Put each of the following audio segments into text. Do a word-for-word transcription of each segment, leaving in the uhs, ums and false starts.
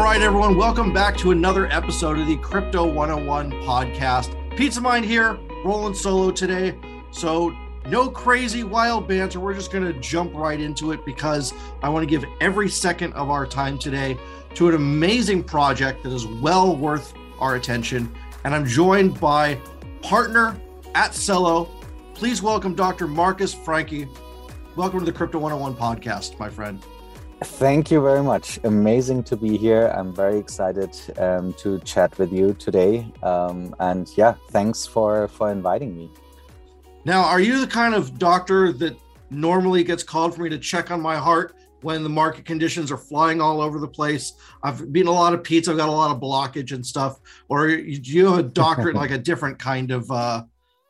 right, everyone, welcome back to another episode of the Crypto one oh one podcast. Pizza Mind here, rolling solo today. So no crazy wild banter. We're just going to jump right into it because I want to give every second of our time today to an amazing project that is well worth our attention. And I'm joined by partner at Celo. Please welcome Doctor Marcus Franke. Welcome to the Crypto one oh one podcast, my friend. Thank you very much. Amazing to be here. I'm very excited um, to chat with you today. Um, and yeah, thanks for, for inviting me. Now, are you the kind of doctor that normally gets called for me to check on my heart when the market conditions are flying all over the place? I've eaten a lot of pizza, I've got a lot of blockage and stuff. Or do you have a doctorate like a different kind of uh,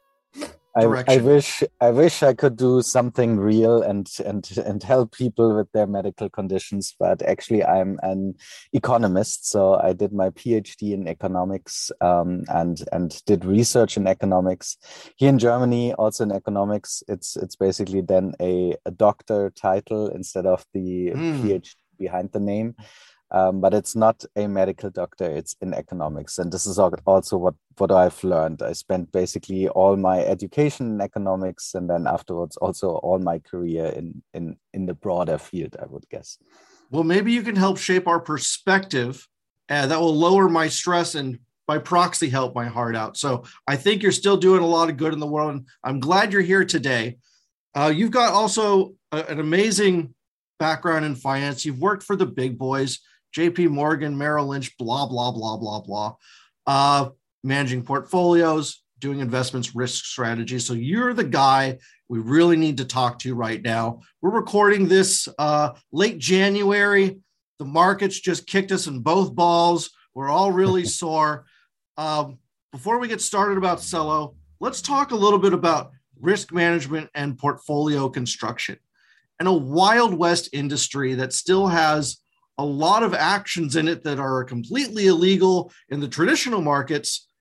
I, I wish I wish I could do something real and and and help people with their medical conditions, but actually I'm an economist, so I did my PhD in economics um, and and did research in economics here in Germany. Also in economics, it's it's basically then a, a doctor title instead of the mm. PhD behind the name. Um, but it's not a medical doctor, it's in economics. And this is also what, what I've learned. I spent basically all my education in economics and then afterwards also all my career in, in, in the broader field, I would guess. Well, maybe you can help shape our perspective uh, that will lower my stress and by proxy help my heart out. So I think you're still doing a lot of good in the world. And I'm glad you're here today. Uh, you've got also a, an amazing background in finance. You've worked for the big boys. J P Morgan, Merrill Lynch, blah, blah, blah, blah, blah, uh, managing portfolios, doing investments, risk strategies. So you're the guy we really need to talk to right now. We're recording this uh, late January. The markets just kicked us in both balls. We're all really sore. Um, before we get started about Celo, let's talk a little bit about risk management and portfolio construction. And a Wild West industry that still has a lot of actions in it that are completely illegal in the traditional markets.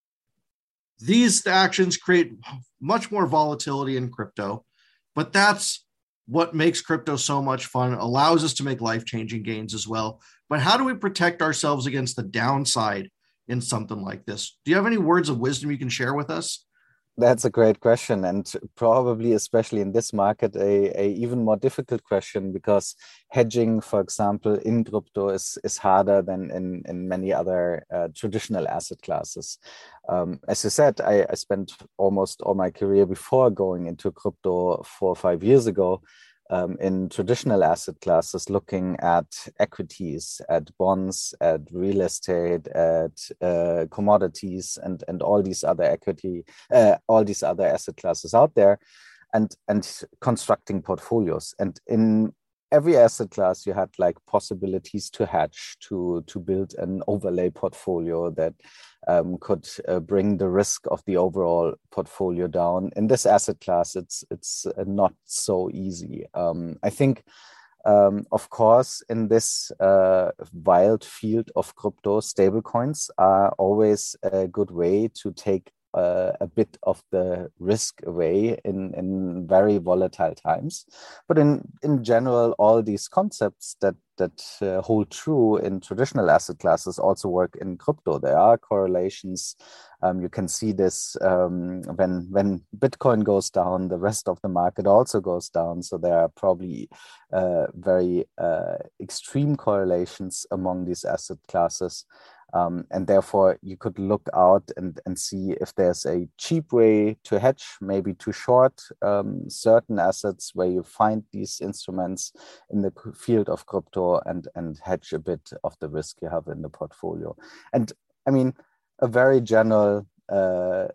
These actions create much more volatility in crypto, but that's what makes crypto so much fun, allows us to make life-changing gains as well. But how do we protect ourselves against the downside in something like this? Do you have any words of wisdom you can share with us? That's a great question, and probably especially in this market, a, a even more difficult question, because hedging, for example, in crypto is, is harder than in, in many other uh, traditional asset classes. Um, as you said, I, I spent almost all my career before going into crypto four or five years ago Um, in traditional asset classes, looking at equities, at bonds, at real estate, at uh, commodities, and and all these other equity, uh, all these other asset classes out there, and and constructing portfolios. And in every asset class, you had like possibilities to hedge, to to build an overlay portfolio that um, could uh, bring the risk of the overall portfolio down. In this asset class, it's it's uh, not so easy. Um, I think, um, of course, in this uh, wild field of crypto, stablecoins are always a good way to take Uh, a bit of the risk away in, in very volatile times. But in, in general, all these concepts that, that uh, hold true in traditional asset classes also work in crypto. There are correlations. Um, you can see this um, when, when Bitcoin goes down, the rest of the market also goes down. So there are probably uh, very uh, extreme correlations among these asset classes. Um, and therefore, you could look out and, and see if there's a cheap way to hedge, maybe to short um, certain assets where you find these instruments in the field of crypto and, and hedge a bit of the risk you have in the portfolio. And I mean, a very general uh,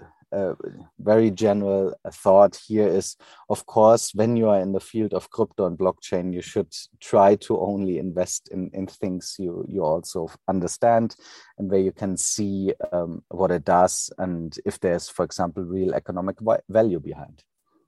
a very general thought here is, of course, when you are in the field of crypto and blockchain, you should try to only invest in, in things you, you also understand and where you can see um, what it does and if there's, for example, real economic value behind.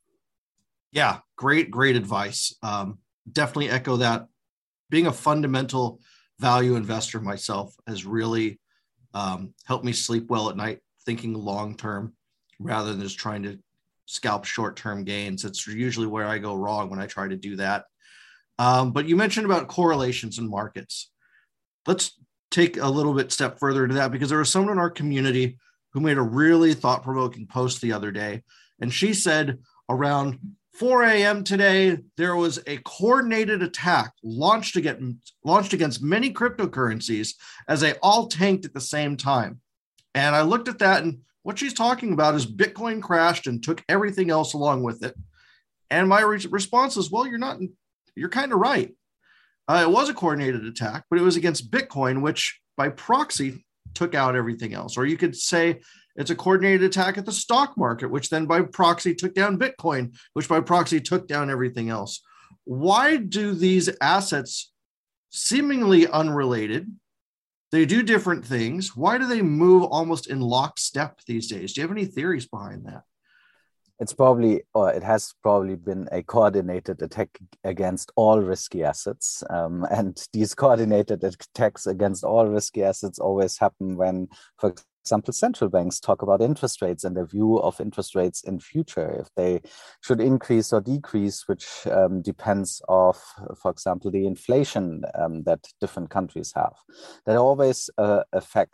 Yeah, great, great advice. Um, definitely echo that. Being a fundamental value investor myself has really um, helped me sleep well at night, thinking long-term, rather than just trying to scalp short-term gains. It's usually where I go wrong when I try to do that. Um, but you mentioned about correlations in markets. Let's take a little bit step further to that, because there was someone in our community who made a really thought-provoking post the other day. And she said around four a.m. today, there was a coordinated attack launched against, launched against many cryptocurrencies as they all tanked at the same time. And I looked at that, and what she's talking about is Bitcoin crashed and took everything else along with it. And my re- response is, well, you're not, you're kind of right. Uh, it was a coordinated attack, but it was against Bitcoin, which by proxy took out everything else. Or you could say it's a coordinated attack at the stock market, which then by proxy took down Bitcoin, which by proxy took down everything else. Why do these assets, seemingly unrelated, they do different things, why do they move almost in lockstep these days? Do you have any theories behind that? It's probably, or it has probably been a coordinated attack against all risky assets. Um, and these coordinated attacks against all risky assets always happen when, for example, central banks talk about interest rates and their view of interest rates in future, if they should increase or decrease, which um, depends of, for example, the inflation um, that different countries have. That always uh, affects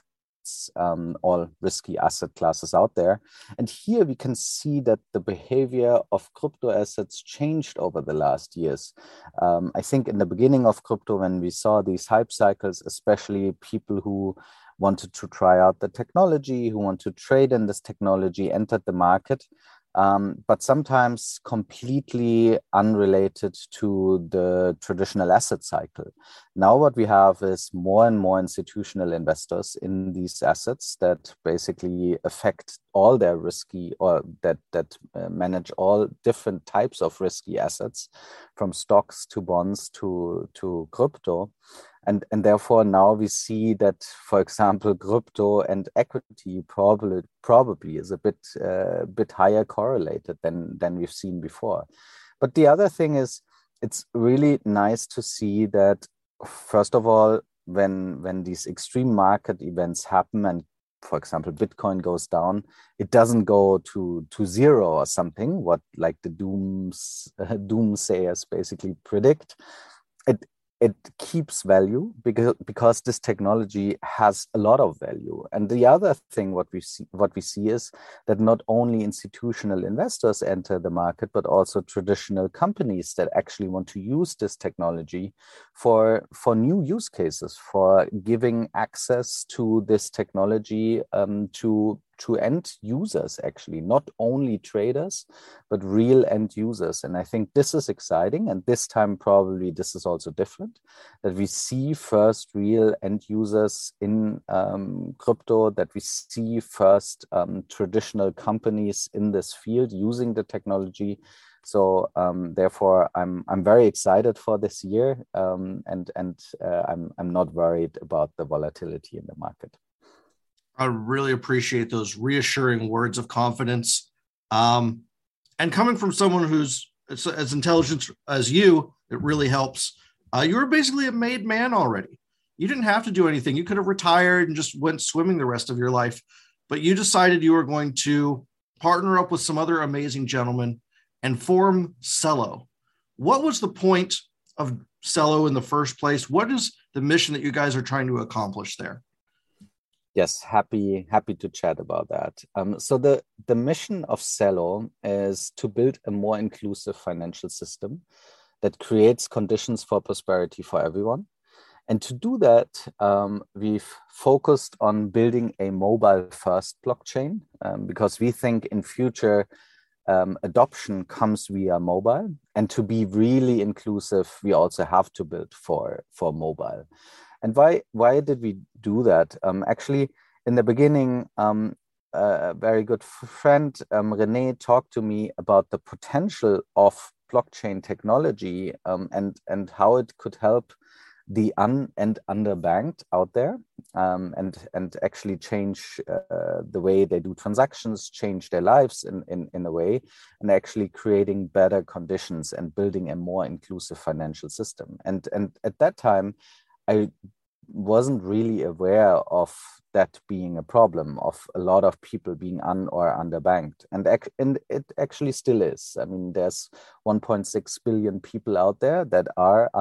Um, all risky asset classes out there. And here we can see that the behavior of crypto assets changed over the last years. Um, I think in the beginning of crypto, when we saw these hype cycles, especially people who wanted to try out the technology, who want to trade in this technology, entered the market. Um, but sometimes completely unrelated to the traditional asset cycle. Now what we have is more and more institutional investors in these assets that basically affect all their risky, or that, that uh, manage all different types of risky assets, from stocks to bonds to, to crypto. And, and therefore now we see that, for example, crypto and equity probably probably is a bit uh, bit higher correlated than, than we've seen before. But the other thing is, it's really nice to see that, first of all, when, when these extreme market events happen and, for example, Bitcoin goes down, it doesn't go to, to zero or something, what like the dooms, uh, doomsayers basically predict. It, It keeps value because, because this technology has a lot of value. And the other thing what we see, what we see is that not only institutional investors enter the market, but also traditional companies that actually want to use this technology for, for new use cases, for giving access to this technology um, to to end users, actually, not only traders, but real end users. And I think this is exciting. And this time, probably this is also different, that we see first real end users in um, crypto, that we see first um, traditional companies in this field using the technology. So um, therefore, I'm I'm very excited for this year, um, and and uh, I'm I'm not worried about the volatility in the market. I really appreciate those reassuring words of confidence. Um, and coming from someone who's as, as intelligent as you, it really helps. Uh, you were basically a made man already. You didn't have to do anything. You could have retired and just went swimming the rest of your life, but you decided you were going to partner up with some other amazing gentlemen and form Celo. What was the point of Celo in the first place? What is the mission that you guys are trying to accomplish there? Yes, happy happy to chat about that. Um, so the, the mission of Celo is to build a more inclusive financial system that creates conditions for prosperity for everyone. And to do that, um, we've focused on building a mobile-first blockchain um, because we think in future um, adoption comes via mobile. And to be really inclusive, we also have to build for, for mobile. And why why did we do that? Um, actually, in the beginning, um, a very good friend, um, René, talked to me about the potential of blockchain technology um, and, and how it could help the un and underbanked out there um, and, and actually change uh, the way they do transactions, change their lives in, in, in a way, and actually creating better conditions and building a more inclusive financial system. And, and at that time, I wasn't really aware of that being a problem, of a lot of people being un or underbanked. And, and it actually still is. I mean, there's one point six billion people out there that are un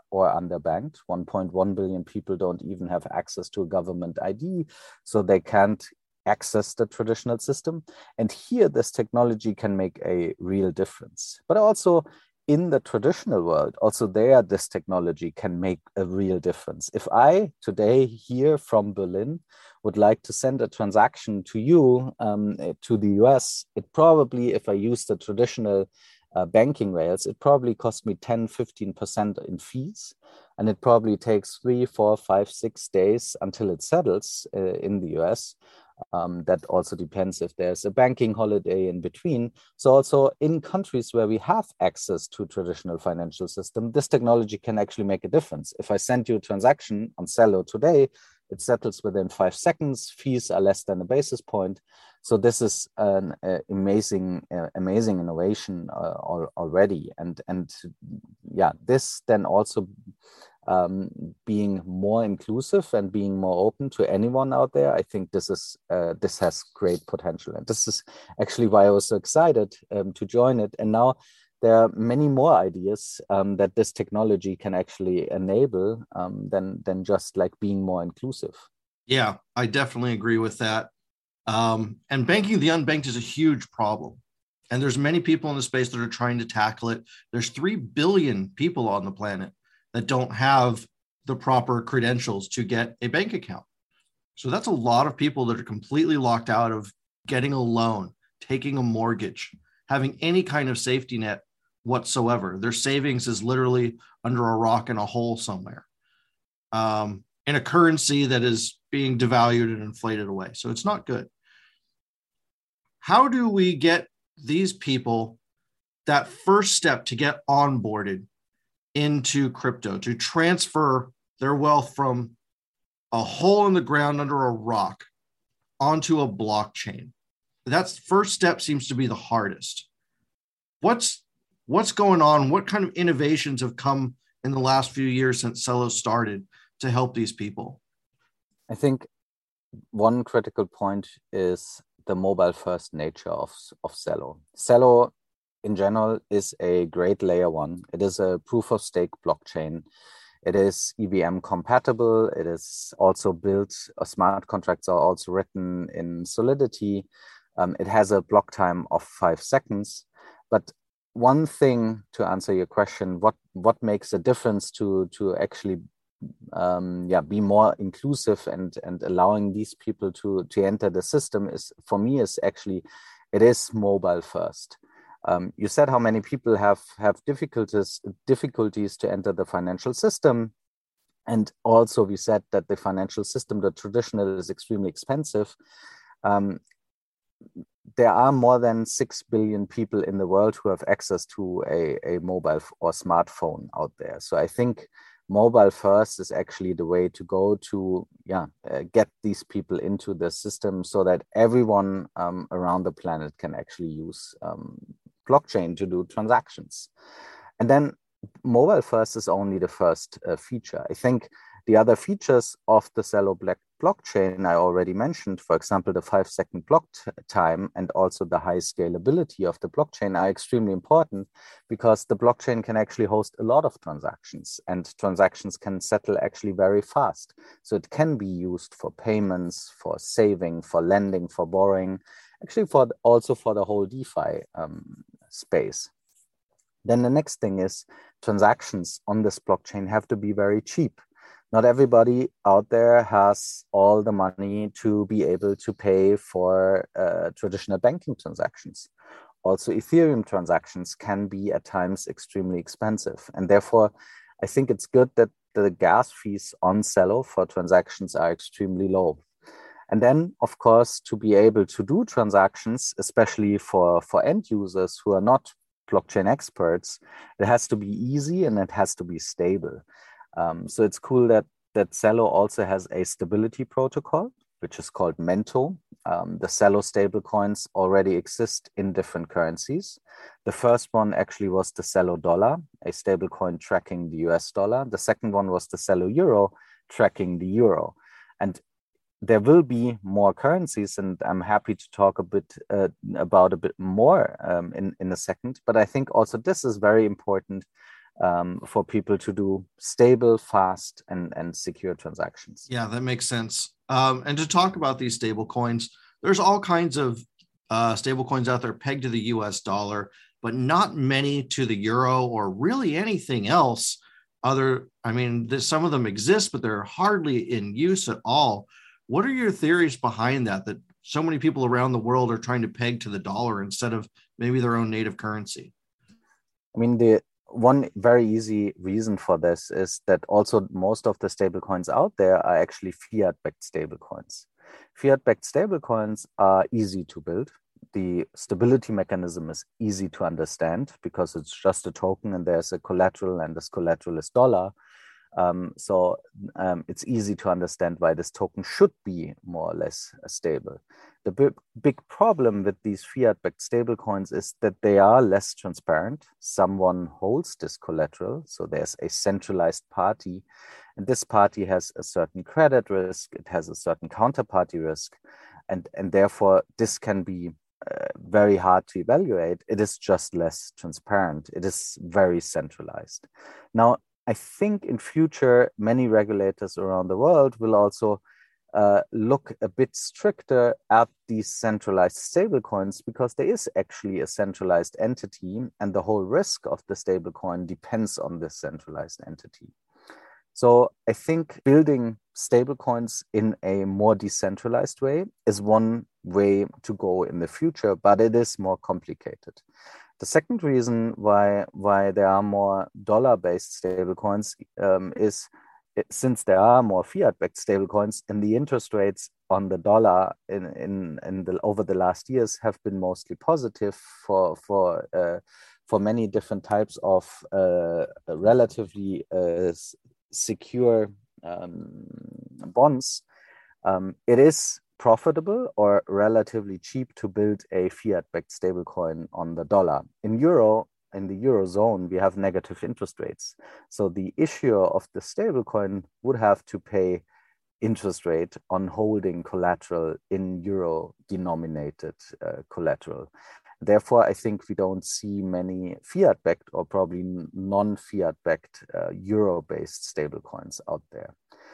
or underbanked. one point one billion people don't even have access to a government I D, so they can't access the traditional system. And here, this technology can make a real difference. But also in the traditional world, also there, this technology can make a real difference. If I today here from Berlin would like to send a transaction to you, um, to the U S, it probably, if I use the traditional uh, banking rails, it probably cost me ten, fifteen percent in fees. And it probably takes three, four, five, six days until it settles uh, in the U S. Um, that also depends if there's a banking holiday in between. So also in countries where we have access to traditional financial system, this technology can actually make a difference. If I send you a transaction on Zello today, it settles within five seconds. Fees are less than a basis point. So this is an uh, amazing, uh, amazing innovation uh, al already. And, and yeah, this then also Um, being more inclusive and being more open to anyone out there, I think this is uh, this has great potential, and this is actually why I was so excited um, to join it. And now there are many more ideas um, that this technology can actually enable um, than than just like being more inclusive. Yeah, I definitely agree with that. Um, and banking the unbanked is a huge problem, and there's many people in the space that are trying to tackle it. There's three billion people on the planet that don't have the proper credentials to get a bank account. So that's a lot of people that are completely locked out of getting a loan, taking a mortgage, having any kind of safety net whatsoever. Their savings is literally under a rock in a hole somewhere, um, in a currency that is being devalued and inflated away. So it's not good. How do we get these people that first step to get onboarded into crypto, to transfer their wealth from a hole in the ground under a rock onto a blockchain? That first step seems to be the hardest. What's what's going on? What kind of innovations have come in the last few years since Zello started to help these people? I think one critical point is the mobile first nature of, of Zello. Zello in general is a great layer one. It is a proof of stake blockchain. It is E V M compatible. It is also built, uh, smart contracts are also written in Solidity. Um, it has a block time of five seconds. But one thing to answer your question, what, what makes a difference to, to actually um, yeah, be more inclusive and, and allowing these people to, to enter the system is, for me, is actually, it is mobile first. Um, you said how many people have, have difficulties, difficulties to enter the financial system. And also we said that the financial system, the traditional, is extremely expensive. Um, there are more than six billion people in the world who have access to a, a mobile or smartphone out there. So I think mobile first is actually the way to go to yeah, uh, get these people into the system so that everyone um, around the planet can actually use um, blockchain to do transactions. And then mobile first is only the first uh, feature. I think the other features of the Zello blockchain I already mentioned, for example, the five second block time and also the high scalability of the blockchain are extremely important because the blockchain can actually host a lot of transactions and transactions can settle actually very fast. So it can be used for payments, for saving, for lending, for borrowing, actually for also for the whole DeFi um, space. Then the next thing is transactions on this blockchain have to be very cheap. Not everybody out there has all the money to be able to pay for uh, traditional banking transactions. Also, Ethereum transactions can be at times extremely expensive. And therefore, I think it's good that the gas fees on Zello for transactions are extremely low. And then, of course, to be able to do transactions, especially for, for end users who are not blockchain experts, it has to be easy and it has to be stable. Um, so it's cool that, that Zello also has a stability protocol, which is called Mento. Um, the Zello stablecoins already exist in different currencies. The first one actually was the Zello dollar, a stablecoin tracking the U S dollar. The second one was the Zello euro, tracking the euro. And there will be more currencies, and I'm happy to talk a bit uh, about a bit more um, in, in a second. But I think also this is very important um, for people to do stable, fast, and, and secure transactions. Yeah, that makes sense. Um, and to talk about these stable coins, there's all kinds of uh, stable coins out there pegged to the U S dollar, but not many to the euro or really anything else. Other, I mean, some of them exist, but they're hardly in use at all. What are your theories behind that, that so many people around the world are trying to peg to the dollar instead of maybe their own native currency? I mean, the one very easy reason for this is that also most of the stablecoins out there are actually fiat-backed stablecoins. Fiat-backed stablecoins are easy to build. The stability mechanism is easy to understand because it's just a token and there's a collateral, and this collateral is dollar. Um, so um, it's easy to understand why this token should be more or less stable. The big, big problem with these fiat-backed stablecoins is that they are less transparent. Someone holds this collateral, so there's a centralized party, and this party has a certain credit risk, it has a certain counterparty risk, and, and therefore this can be uh, very hard to evaluate. It is just less transparent. It is very centralized. Now, I think in future, many regulators around the world will also uh, look a bit stricter at these centralized stablecoins, because there is actually a centralized entity and the whole risk of the stablecoin depends on this centralized entity. So I think building stablecoins in a more decentralized way is one way to go in the future, but it is more complicated. The second reason why why there are more dollar-based stablecoins um, is it, since there are more fiat-backed stablecoins, and the interest rates on the dollar in in, in the over the last years have been mostly positive for for uh, for many different types of uh, relatively uh, secure um, bonds. Um, it is profitable or relatively cheap to build a fiat-backed stablecoin on the dollar. In euro, in the eurozone, we have negative interest rates. So the issuer of the stablecoin would have to pay interest rate on holding collateral in euro-denominated uh, collateral. Therefore, I think we don't see many fiat-backed or probably non-fiat-backed uh, euro-based stablecoins out there.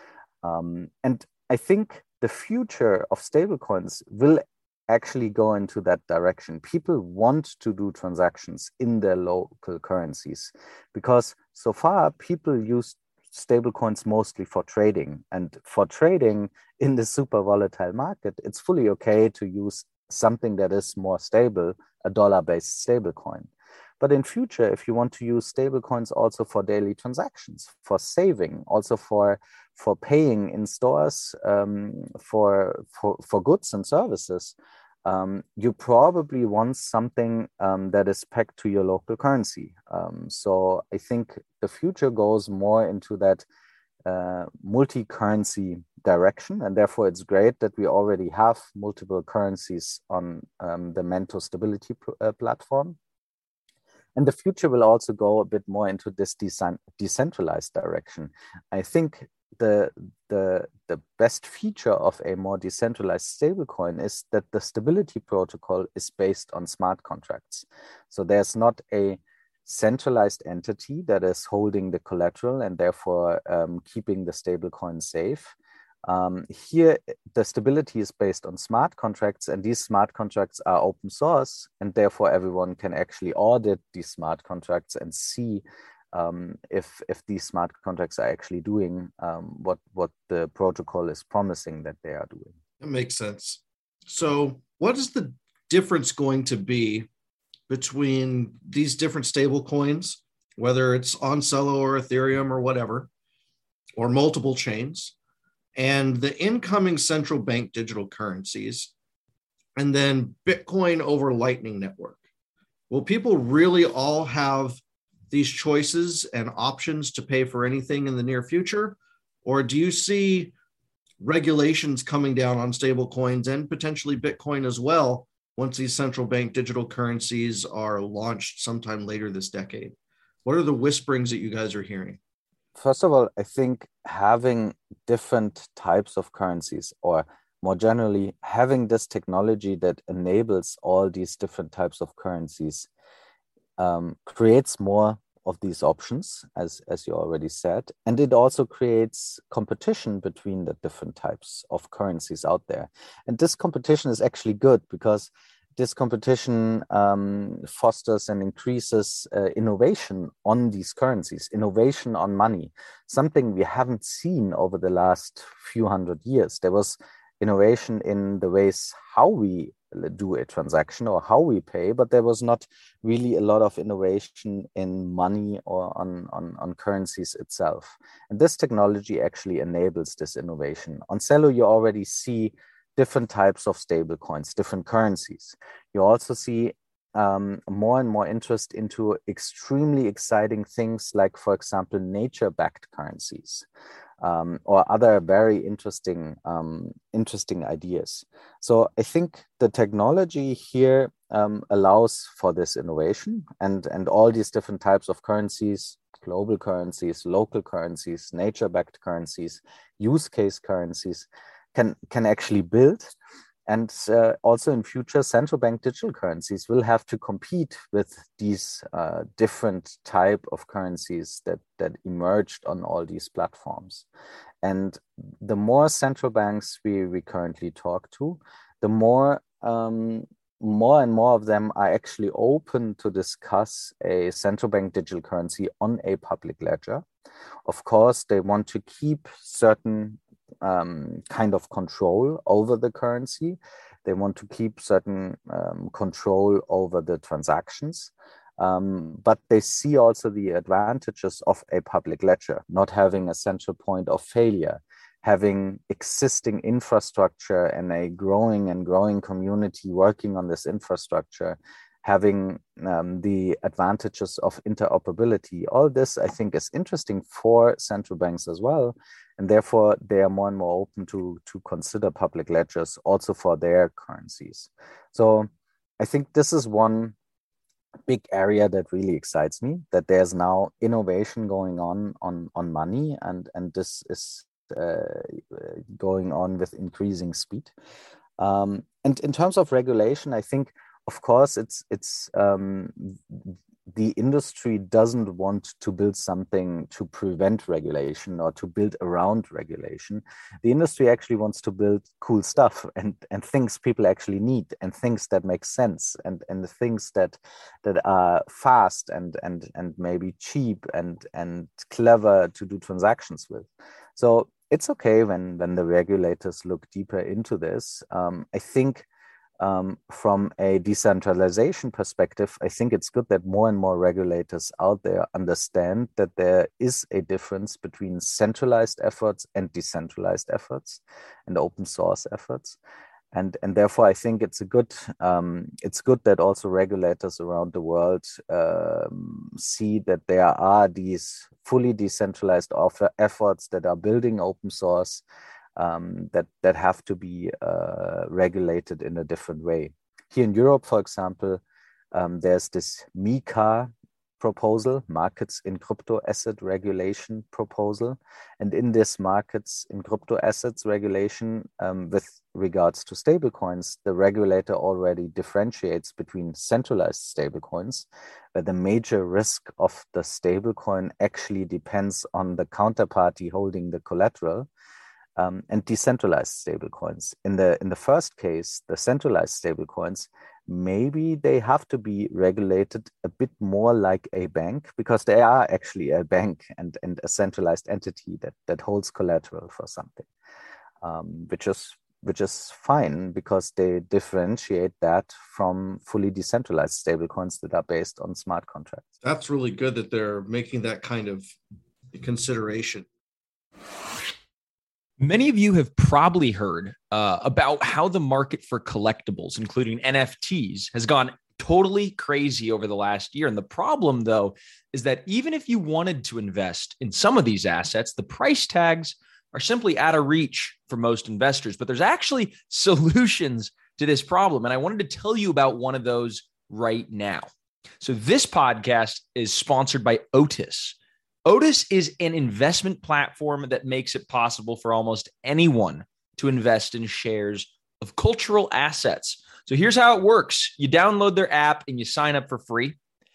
Um, and I think the future of stablecoins will actually go into that direction. People want to do transactions in their local currencies because so far people use stablecoins mostly for trading. And for trading in the super volatile market, it's fully okay to use something that is more stable, a dollar-based stablecoin. But in future, if you want to use stablecoins also for daily transactions, for saving, also for, for paying in stores, um, for, for, for goods and services, um, you probably want something um, that is pegged to your local currency. Um, so I think the future goes more into that uh, multi-currency direction, and therefore it's great that we already have multiple currencies on um, the Mento Stability pl- uh, platform. And the future will also go a bit more into this de- decentralized direction. I think the, the, the best feature of a more decentralized stablecoin is that the stability protocol is based on smart contracts. So there's not a centralized entity that is holding the collateral and therefore um, keeping the stablecoin safe. Um, here, the stability is based on smart contracts, and these smart contracts are open source, and therefore everyone can actually audit these smart contracts and see um, if, if these smart contracts are actually doing um, what, what the protocol is promising that they are doing. That makes sense. So what is the difference going to be between these different stable coins, whether it's on Celo or Ethereum or whatever, or multiple chains, and the incoming central bank digital currencies, and then Bitcoin over Lightning Network? Will people really all have these choices and options to pay for anything in the near future? Or do you see regulations coming down on stable coins and potentially Bitcoin as well once these central bank digital currencies are launched sometime later this decade? What are the whisperings that you guys are hearing? First of all, I think having different types of currencies, or more generally, having this technology that enables all these different types of currencies um, creates more of these options, as, as you already said. And it also creates competition between the different types of currencies out there. And this competition is actually good because this competition um, fosters and increases uh, innovation on these currencies, innovation on money, something we haven't seen over the last few hundred years. There was innovation in the ways how we do a transaction or how we pay, but there was not really a lot of innovation in money or on, on, on currencies itself. And this technology actually enables this innovation. On Celo, you already see different types of stable coins, different currencies. You also see um, more and more interest into extremely exciting things like, for example, nature-backed currencies. Um, or other very interesting, um, interesting ideas. So I think the technology here um, allows for this innovation, and, and all these different types of currencies, global currencies, local currencies, nature-backed currencies, use case currencies can, can actually build. And uh, also in future, central bank digital currencies will have to compete with these uh, different type of currencies that, that emerged on all these platforms. And the more central banks we, we currently talk to, the more, um, more and more of them are actually open to discuss a central bank digital currency on a public ledger. Of course, they want to keep certain Um, kind of control over the currency. They want to keep certain um, control over the transactions. Um, but they see also the advantages of a public ledger, not having a central point of failure, having existing infrastructure and a growing and growing community working on this infrastructure, having um, the advantages of interoperability. All this, I think, is interesting for central banks as well. And therefore, they are more and more open to, to consider public ledgers also for their currencies. So I think this is one big area that really excites me, that there's now innovation going on on, on money, and, and this is uh, going on with increasing speed. Um, and in terms of regulation, I think, of course, it's it's um, the industry doesn't want to build something to prevent regulation or to build around regulation. The industry actually wants to build cool stuff and, and things people actually need, and things that make sense, and, and the things that that are fast and and and maybe cheap and and clever to do transactions with. So it's okay when when the regulators look deeper into this. Um, I think. Um, from a decentralization perspective, I think it's good that more and more regulators out there understand that there is a difference between centralized efforts and decentralized efforts and open source efforts. And, and therefore, I think it's a good um, it's good that also regulators around the world um, see that there are these fully decentralized offer efforts that are building open source, Um, that, that have to be uh, regulated in a different way. Here in Europe, for example, um, there's this MiCA proposal, Markets in Crypto Asset Regulation proposal. And in this Markets in Crypto Assets Regulation, um, with regards to stablecoins, the regulator already differentiates between centralized stablecoins, where the major risk of the stablecoin actually depends on the counterparty holding the collateral, Um, and decentralized stablecoins. In the in the first case, the centralized stablecoins, maybe they have to be regulated a bit more like a bank, because they are actually a bank and, and a centralized entity that, that holds collateral for something, um, which is which is fine because they differentiate that from fully decentralized stablecoins that are based on smart contracts. That's really good that they're making that kind of consideration. Many of you have probably heard uh, about how the market for collectibles, including N F Ts, has gone totally crazy over the last year. And the problem, though, is that even if you wanted to invest in some of these assets, the price tags are simply out of reach for most investors. But there's actually solutions to this problem. And I wanted to tell you about one of those right now. So this podcast is sponsored by Otis. Otis is an investment platform that makes it possible for almost anyone to invest in shares of cultural assets. So here's how it works. You download their app and you sign up for free.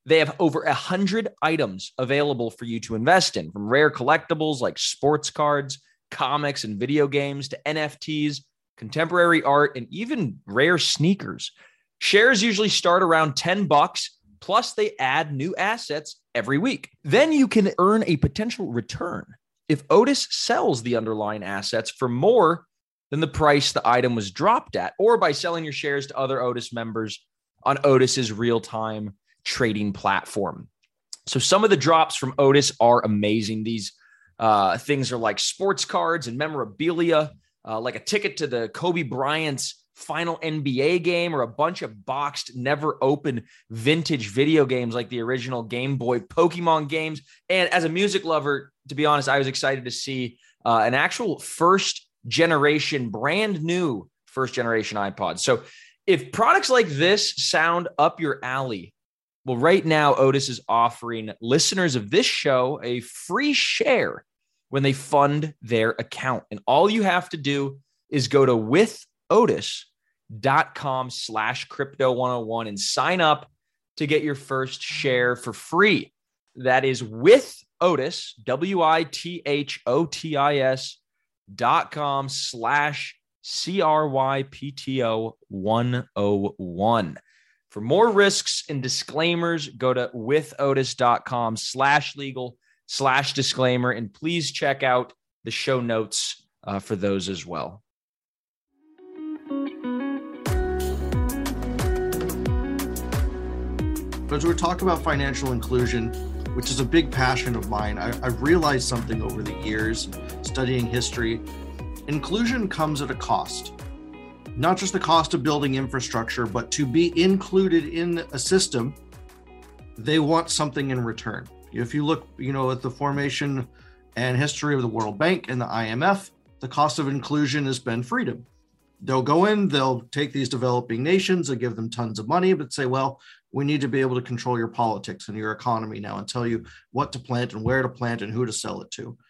They have over a hundred items available for you to invest in, from rare collectibles like sports cards, comics, and video games to N F Ts, contemporary art, and even rare sneakers. Shares usually start around ten bucks, plus they add new assets every week. Then you can earn a potential return if Otis sells the underlying assets for more than the price the item was dropped at, or by selling your shares to other Otis members on Otis's real-time trading platform. So some of the drops from Otis are amazing. These uh, things are like sports cards and memorabilia, uh, like a ticket to the Kobe Bryant's final N B A game, or a bunch of boxed, never opened vintage video games like the original Game Boy Pokemon games. And as a music lover, to be honest, I was excited to see uh, an actual first generation, brand new first generation iPod. So if products like this sound up your alley, well, right now, Otis is offering listeners of this show a free share when they fund their account. And all you have to do is go to withotis.com slash crypto 101 and sign up to get your first share for free. That is with Otis, W I T H O T I S dot com slash C R Y P T O one oh one. For more risks and disclaimers, go to withotis.com slash legal slash disclaimer, and please check out the show notes uh, for those as well. As we're talking about financial inclusion, which is a big passion of mine, I, I've realized something over the years studying history. Inclusion comes at a cost. Not just the cost of building infrastructure, but to be included in a system, they want something in return. If you look, you know, at the formation and history of the World Bank and the I M F, the cost of inclusion has been freedom. They'll go in, they'll take these developing nations, they'll give them tons of money, but say, well, we need to be able to control your politics and your economy now and tell you what to plant and where to plant and who to sell it to.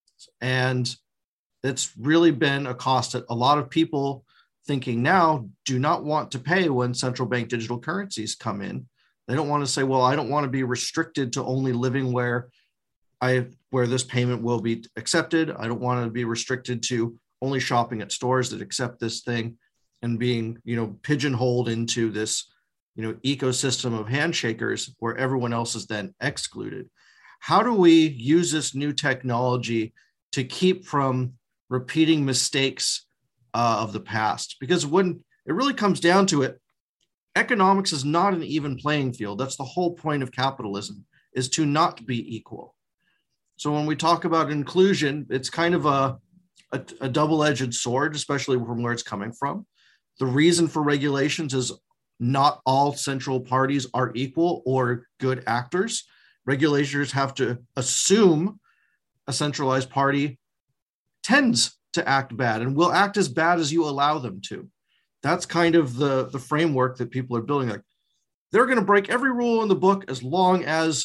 And it's really been a cost that a lot of people thinking now do not want to pay when central bank digital currencies come in. They don't want to say, well, I don't want to be restricted to only living where I where this payment will be accepted. I don't want to be restricted to only shopping at stores that accept this thing and being, you know, pigeonholed into this, you know, ecosystem of handshakers where everyone else is then excluded. How do we use this new technology to keep from repeating mistakes Uh, of the past? Because when it really comes down to it, economics is not an even playing field. That's the whole point of capitalism, is to not be equal. So when we talk about inclusion, it's kind of a, a, a double-edged sword, especially from where it's coming from. The reason for regulations is not all central parties are equal or good actors. Regulators have to assume a centralized party tends to act bad and will act as bad as you allow them to. That's kind of the, the framework that people are building. Like, they're going to break every rule in the book as long as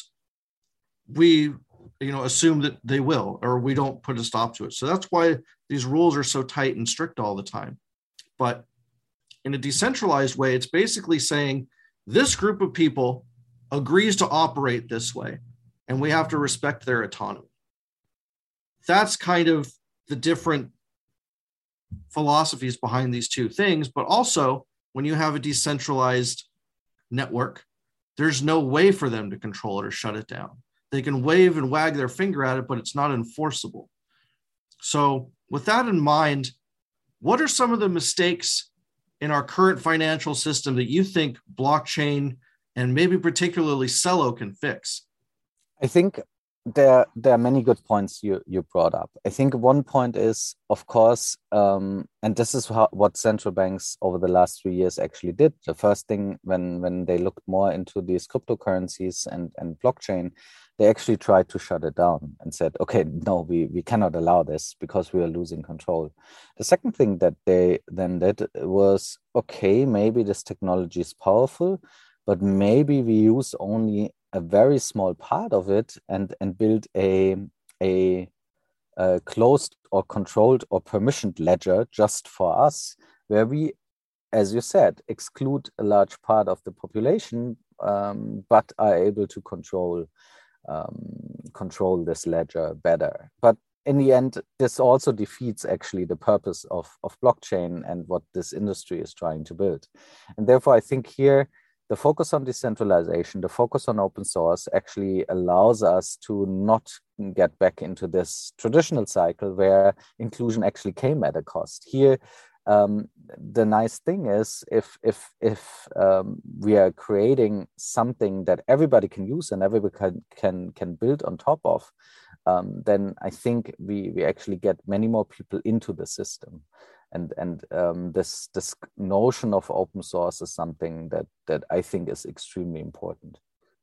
we, you know, assume that they will, or we don't put a stop to it. So that's why these rules are so tight and strict all the time. But in a decentralized way, it's basically saying this group of people agrees to operate this way, and we have to respect their autonomy. That's kind of the different philosophies behind these two things. But also, when you have a decentralized network, there's no way for them to control it or shut it down. They can wave and wag their finger at it, but it's not enforceable. So with that in mind, what are some of the mistakes in our current financial system that you think blockchain and maybe particularly Celo can fix? I think there there are many good points you you brought up. I think one point is, of course, um, and this is how, what central banks over the last few years actually did. The first thing, when when they looked more into these cryptocurrencies and and blockchain, they actually tried to shut it down and said, okay, no, we we cannot allow this because we are losing control. The second thing that they then did was, okay, maybe this technology is powerful, but maybe we use only a very small part of it and, and build a, a, a closed or controlled or permissioned ledger just for us, where we as you said, exclude a large part of the population, um, but are able to control um, control this ledger better. But in the end, this also defeats actually the purpose of, of blockchain and what this industry is trying to build. And therefore, I think here, the focus on decentralization, the focus on open source actually allows us to not get back into this traditional cycle where inclusion actually came at a cost. Here, um, the nice thing is if if if um, we are creating something that everybody can use and everybody can can, can build on top of, um, then I think we we actually get many more people into the system. And, and um, this, this notion of open source is something that, that I think is extremely important.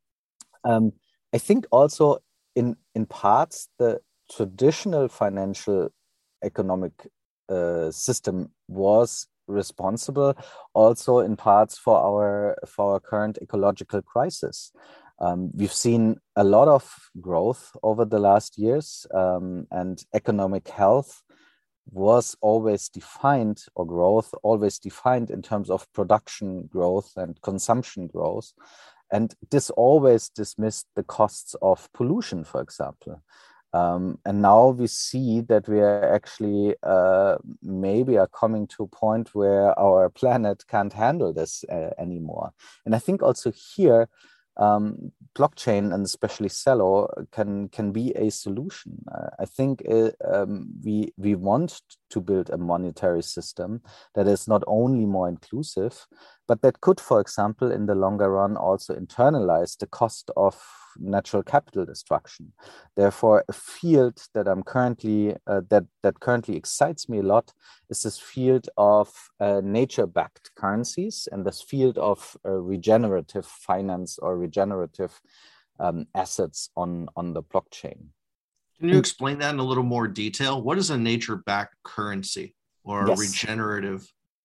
Um, I think also in, in parts, the traditional financial economic uh, system was responsible also in parts for our, for our current ecological crisis. Um, we've seen a lot of growth over the last years, um, and economic health was always defined, or growth always defined in terms of production growth and consumption growth. And this always dismissed the costs of pollution, for example. Um, and now we see that we are actually uh, maybe are coming to a point where our planet can't handle this uh, anymore. And I think also here, Um, blockchain and especially Celo can can be a solution. Uh, I think uh, um, we we want to build a monetary system that is not only more inclusive, but that could, for example, in the longer run, also internalize the cost of natural capital destruction. Therefore, a field that I'm currently uh, that that currently excites me a lot is this field of uh, nature-backed currencies and this field of uh, regenerative finance or regenerative um, assets on on the blockchain. Can you explain that in a little more detail? What is a nature-backed currency or Yes. regenerative?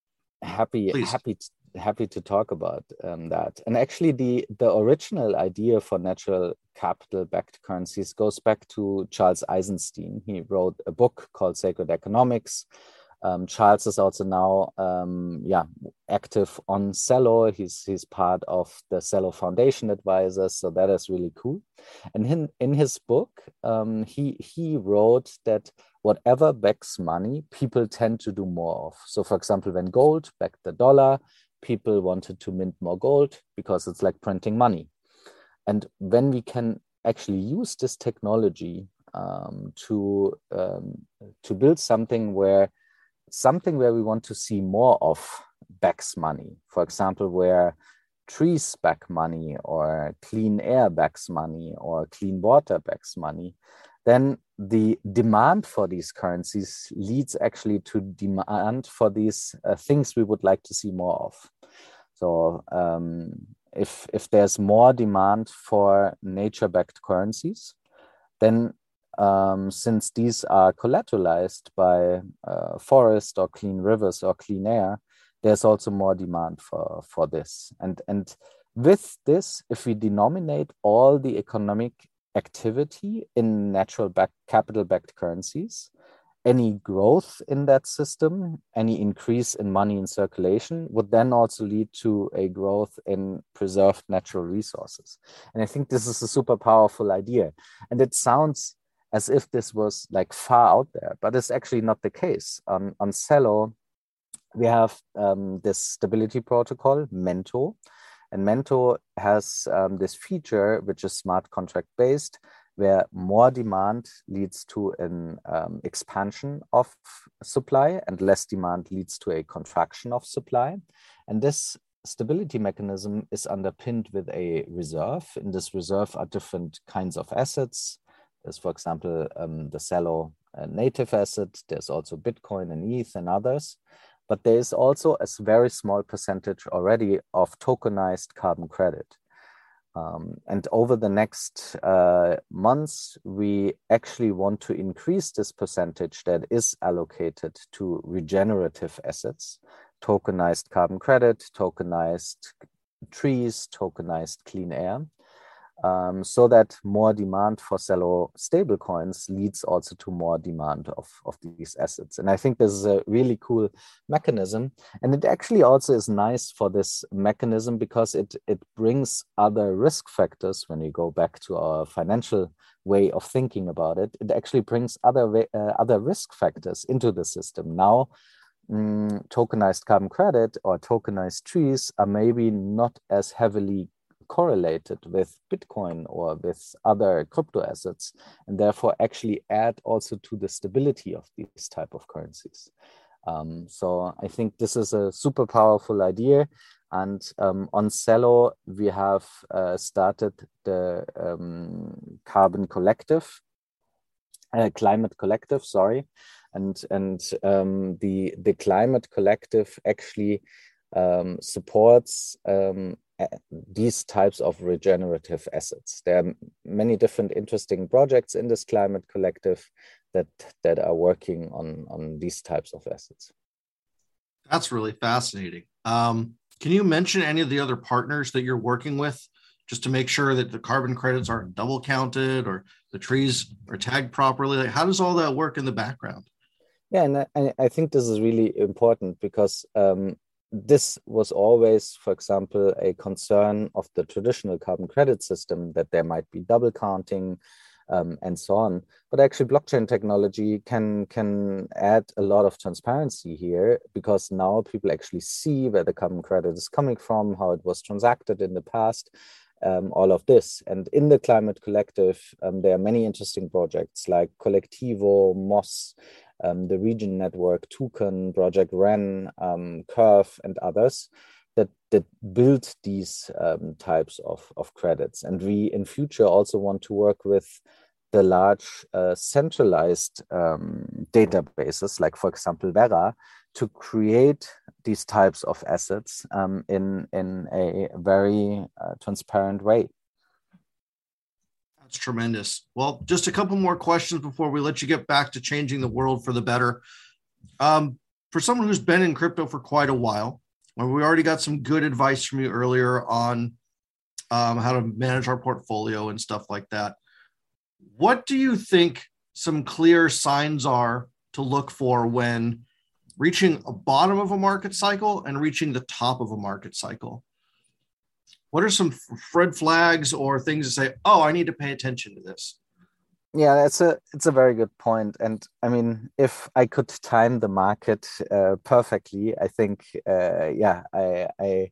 Happy, Please. happy. To, happy to talk about um, that. And actually the, the original idea for natural capital-backed currencies goes back to Charles Eisenstein. He wrote a book called Sacred Economics. Um, Charles is also now um, yeah, active on Celo. He's, he's part of the Celo Foundation advisors, so that is really cool. And in, in his book, um, he, he wrote that whatever backs money, people tend to do more of. So for example, when gold backed the dollar, people wanted to mint more gold because it's like printing money. And when we can actually use this technology um, to, um, to build something where something where we want to see more of backs money, for example, where trees back money or clean air backs money or clean water backs money, then the demand for these currencies leads actually to demand for these uh, things we would like to see more of. So um, if, if there's more demand for nature-backed currencies, then um, since these are collateralized by uh, forest or clean rivers or clean air, there's also more demand for, for this. And, and with this, if we denominate all the economic activity in natural back, capital-backed currencies, any growth in that system, any increase in money in circulation would then also lead to a growth in preserved natural resources. And I think this is a super powerful idea. And it sounds as if this was like far out there, but it's actually not the case. Um, on Celo, we have um, this stability protocol, Mento, and Mento has um, this feature, which is smart contract based, where more demand leads to an um, expansion of supply and less demand leads to a contraction of supply. And this stability mechanism is underpinned with a reserve. In this reserve are different kinds of assets. There's, for example, um, the Celo uh, native asset. There's also Bitcoin and E T H and others. But there is also a very small percentage already of tokenized carbon credit. Um, and over the next uh, months, we actually want to increase this percentage that is allocated to regenerative assets, tokenized carbon credit, tokenized trees, tokenized clean air. um, so that more demand for Celo stablecoins leads also to more demand of, of these assets. And I think this is a really cool mechanism. And it actually also is nice for this mechanism because it, it brings other risk factors. When we go back to our financial way of thinking about it, it actually brings other, way, uh, other risk factors into the system. Now, mm, tokenized carbon credit or tokenized trees are maybe not as heavily correlated with Bitcoin or with other crypto assets, and therefore actually add also to the stability of these type of currencies. Um, so I think this is a super powerful idea. And um, on Celo, we have uh, started the um, Carbon Collective, uh, Climate Collective, sorry. And, and um, the, the Climate Collective actually um, supports um, these types of regenerative assets. There are many different interesting projects in this Climate Collective that, that are working on, on these types of assets. That's really fascinating. Um, can you mention any of the other partners that you're working with just to make sure that the carbon credits aren't double counted or the trees are tagged properly? Like, how does all that work in the background? Yeah, and I, I think this is really important because um, this was always, for example, a concern of the traditional carbon credit system, that there might be double counting um, and so on. But actually, blockchain technology can, can add a lot of transparency here, because now people actually see where the carbon credit is coming from, how it was transacted in the past, um, all of this. And in the Climate Collective, um, there are many interesting projects like Collectivo, Moss, Um, the Region Network, Toucan, Project Wren, um, Curve, and others that, that build these um, types of, of credits. And we in future also want to work with the large uh, centralized um, databases, like for example, Verra, to create these types of assets um, in, in a very uh, transparent way. That's tremendous. Well, just a couple more questions before we let you get back to changing the world for the better. Um, for someone who's been in crypto for quite a while, well, we already got some good advice from you earlier on um, how to manage our portfolio and stuff like that. What do you think some clear signs are to look for when reaching a bottom of a market cycle and reaching the top of a market cycle? What are some red flags or things to say, oh, I need to pay attention to this? Yeah, that's a it's a very good point. And I mean, if I could time the market uh, perfectly, I think, uh, yeah, I I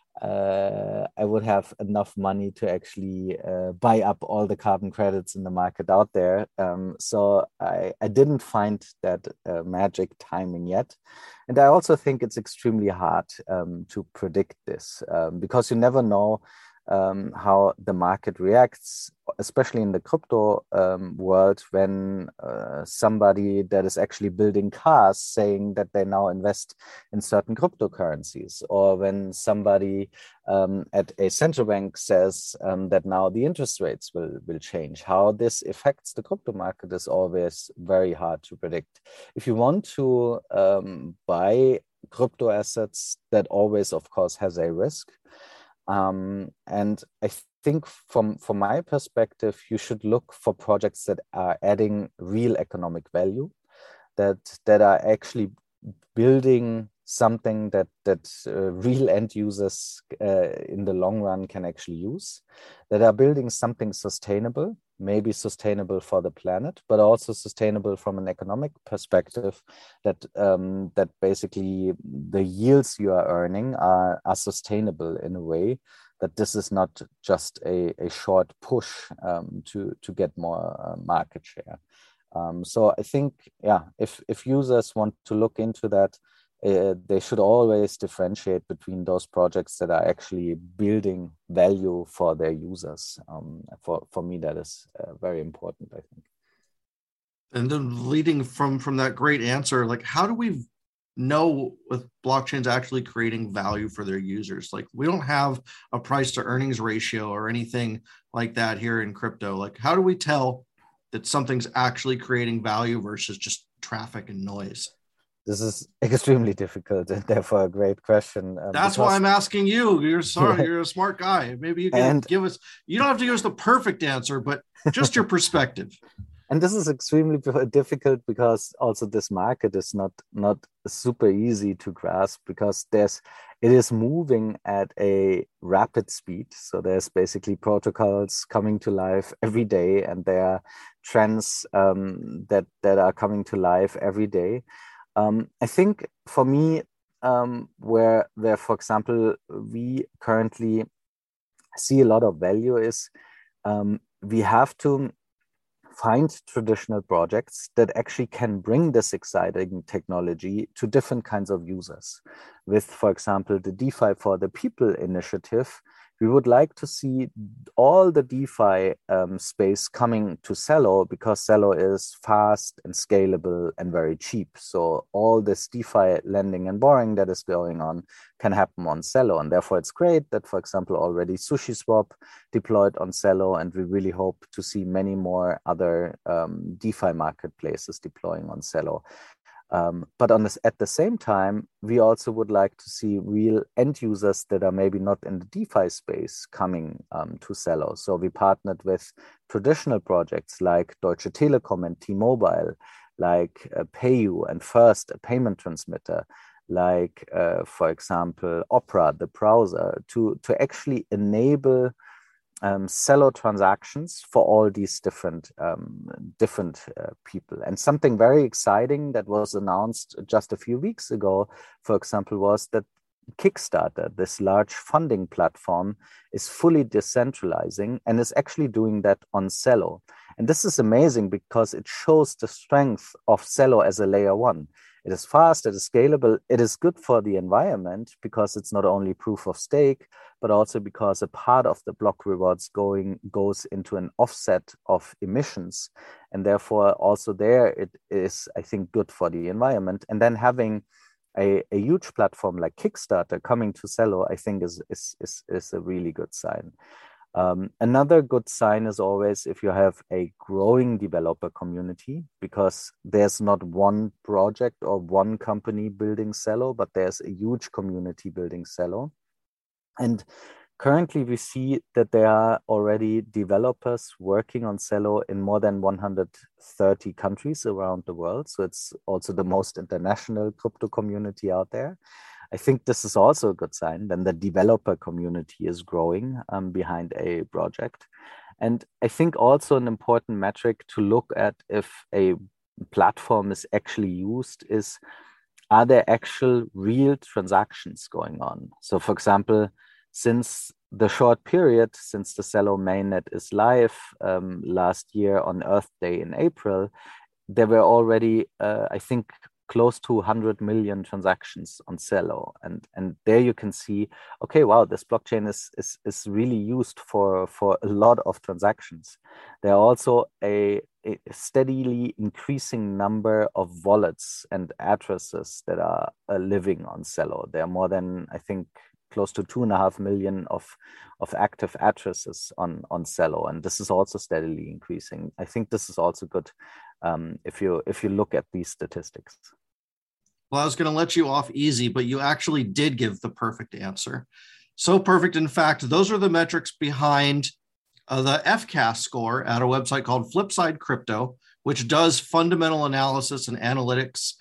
uh, I would have enough money to actually uh, buy up all the carbon credits in the market out there. Um, so I I didn't find that uh, magic timing yet. And I also think it's extremely hard um, to predict this um, because you never know um, how the market reacts, especially in the crypto um, world, when uh, somebody that is actually building cars saying that they now invest in certain cryptocurrencies, or when somebody um, at a central bank says um, that now the interest rates will, will change. How this affects the crypto market is always very hard to predict. If you want to um, buy crypto assets, that always, of course, has a risk. Um, and I think from, from my perspective, you should look for projects that are adding real economic value, that, that are actually building something that, that uh, real end users uh, in the long run can actually use, that are building something sustainable, maybe sustainable for the planet, but also sustainable from an economic perspective, that um, that basically the yields you are earning are, are sustainable in a way that this is not just a, a short push um, to, to get more uh, market share. Um, so I think, yeah, if, if users want to look into that, uh, they should always differentiate between those projects that are actually building value for their users. Um, for, for me, that is uh, very important, I think. And then leading from, from that great answer, like, how do we know with blockchains actually creating value for their users? Like, we don't have a price to earnings ratio or anything like that here in crypto. Like, how do we tell that something's actually creating value versus just traffic and noise? This is extremely difficult and therefore a great question. Um, That's because, why I'm asking you. You're sorry, yeah. You're a smart guy. Maybe you can and, give us, you don't have to give us the perfect answer, but just your perspective. And this is extremely difficult because also this market is not, not super easy to grasp because there's, it is moving at a rapid speed. So there's basically protocols coming to life every day, and there are trends um, that, that are coming to life every day. Um, I think for me, um, where, where, for example, we currently see a lot of value is um, we have to find traditional projects that actually can bring this exciting technology to different kinds of users. With, for example, the DeFi for the People initiative, we would like to see all the DeFi um, space coming to Celo because Celo is fast and scalable and very cheap. So all this DeFi lending and borrowing that is going on can happen on Celo. And therefore it's great that, for example, already SushiSwap deployed on Celo, and we really hope to see many more other um, DeFi marketplaces deploying on Celo. Um, but on this, at the same time, we also would like to see real end users that are maybe not in the DeFi space coming um, to Celo. So we partnered with traditional projects like Deutsche Telekom and T-Mobile, like uh, PayU and First, a payment transmitter, like, uh, for example, Opera, the browser, to, to actually enable Um, Celo transactions for all these different um, different uh, people. And something very exciting that was announced just a few weeks ago, for example, was that Kickstarter, this large funding platform, is fully decentralizing and is actually doing that on Celo. And this is amazing because it shows the strength of Celo as a layer one. It is fast, it is scalable, it is good for the environment because it's not only proof of stake, but also because a part of the block rewards going goes into an offset of emissions. And therefore also there it is, I think, good for the environment. And then having a, a huge platform like Kickstarter coming to Celo, I think is, is, is, is a really good sign. Um, another good sign is always if you have a growing developer community, because there's not one project or one company building Celo, but there's a huge community building Celo. And currently we see that there are already developers working on Celo in more than one hundred thirty countries around the world. So it's also the most international crypto community out there. I think this is also a good sign. Then the developer community is growing um, behind a project. And I think also an important metric to look at if a platform is actually used is, are there actual real transactions going on? So for example, since the short period, since the Celo mainnet is live um, last year on Earth Day in April, there were already, uh, I think, close to one hundred million transactions on Celo. And, and there you can see, okay, wow, this blockchain is, is, is really used for, for a lot of transactions. There are also a, a steadily increasing number of wallets and addresses that are uh, living on Celo. There are more than, I think, close to two and a half million of, of active addresses on, on Celo. And this is also steadily increasing. I think this is also good um, if you if you look at these statistics. Well, I was going to let you off easy, but you actually did give the perfect answer. So perfect. In fact, those are the metrics behind uh, the F C A S score at a website called Flipside Crypto, which does fundamental analysis and analytics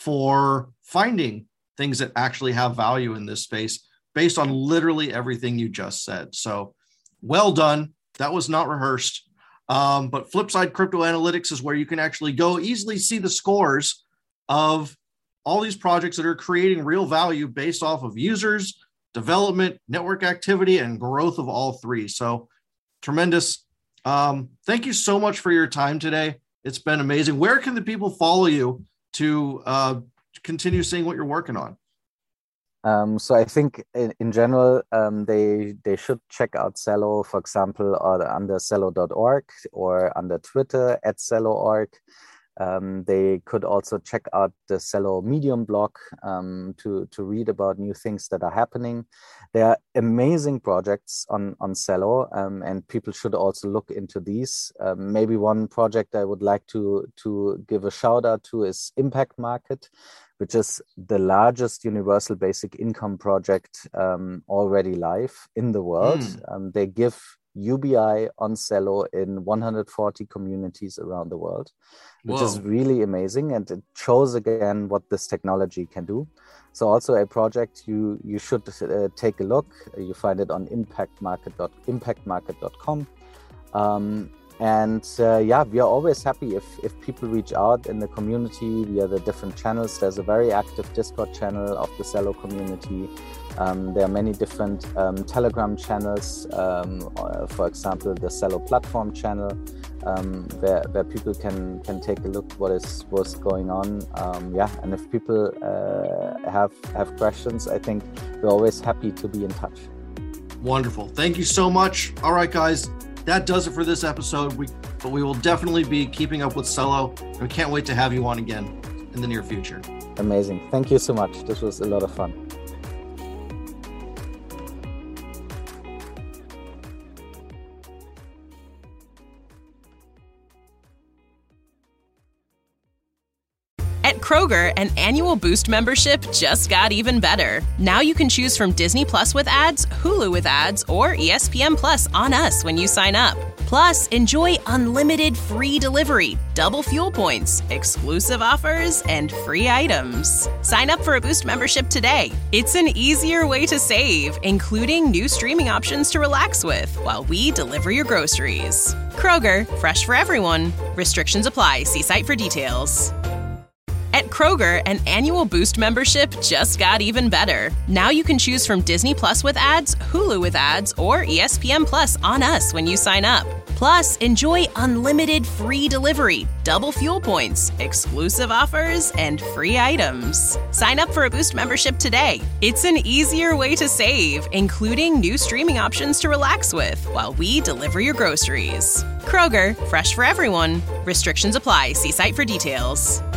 for finding things that actually have value in this space based on literally everything you just said. So well done. That was not rehearsed. Um, but Flipside Crypto Analytics is where you can actually go easily see the scores of all these projects that are creating real value based off of users, development, network activity, and growth of all three. So tremendous. Um, thank you so much for your time today. It's been amazing. Where can the people follow you to uh, continue seeing what you're working on? Um, so I think in, in general, um, they they should check out Celo, for example, or under celo dot org or under Twitter at celo dot org. Um, they could also check out the Zello Medium blog um, to, to read about new things that are happening. There are amazing projects on, on Zello, um, and people should also look into these. Um, maybe one project I would like to, to give a shout out to is Impact Market, which is the largest universal basic income project um, already live in the world. Mm. Um, they give U B I on Zello in one hundred forty communities around the world, which Whoa. is really amazing. And it shows again what this technology can do. So also a project you, you should uh, take a look. You find it on impact market dot com. Um, and uh, yeah, we are always happy if, if people reach out in the community via the different channels. There's a very active Discord channel of the Zello community. Um, there are many different um, Telegram channels, um, uh, for example, the Zello platform channel, um, where, where people can, can take a look what is what's going on. Um, yeah, and if people uh, have, have questions, I think we're always happy to be in touch. Wonderful. Thank you so much. All right, guys, that does it for this episode. We, but we will definitely be keeping up with Zello, and we can't wait to have you on again in the near future. Amazing. Thank you so much. This was a lot of fun. At Kroger, an annual Boost membership just got even better. Now you can choose from Disney Plus with ads, Hulu with ads, or E S P N Plus on us when you sign up. Plus, enjoy unlimited free delivery, double fuel points, exclusive offers, and free items. Sign up for a Boost membership today. It's an easier way to save, including new streaming options to relax with while we deliver your groceries. Kroger, fresh for everyone. Restrictions apply. See site for details. At Kroger, an annual Boost membership just got even better. Now you can choose from Disney Plus with ads, Hulu with ads, or E S P N Plus on us when you sign up. Plus, enjoy unlimited free delivery, double fuel points, exclusive offers, and free items. Sign up for a Boost membership today. It's an easier way to save, including new streaming options to relax with while we deliver your groceries. Kroger, fresh for everyone. Restrictions apply. See site for details.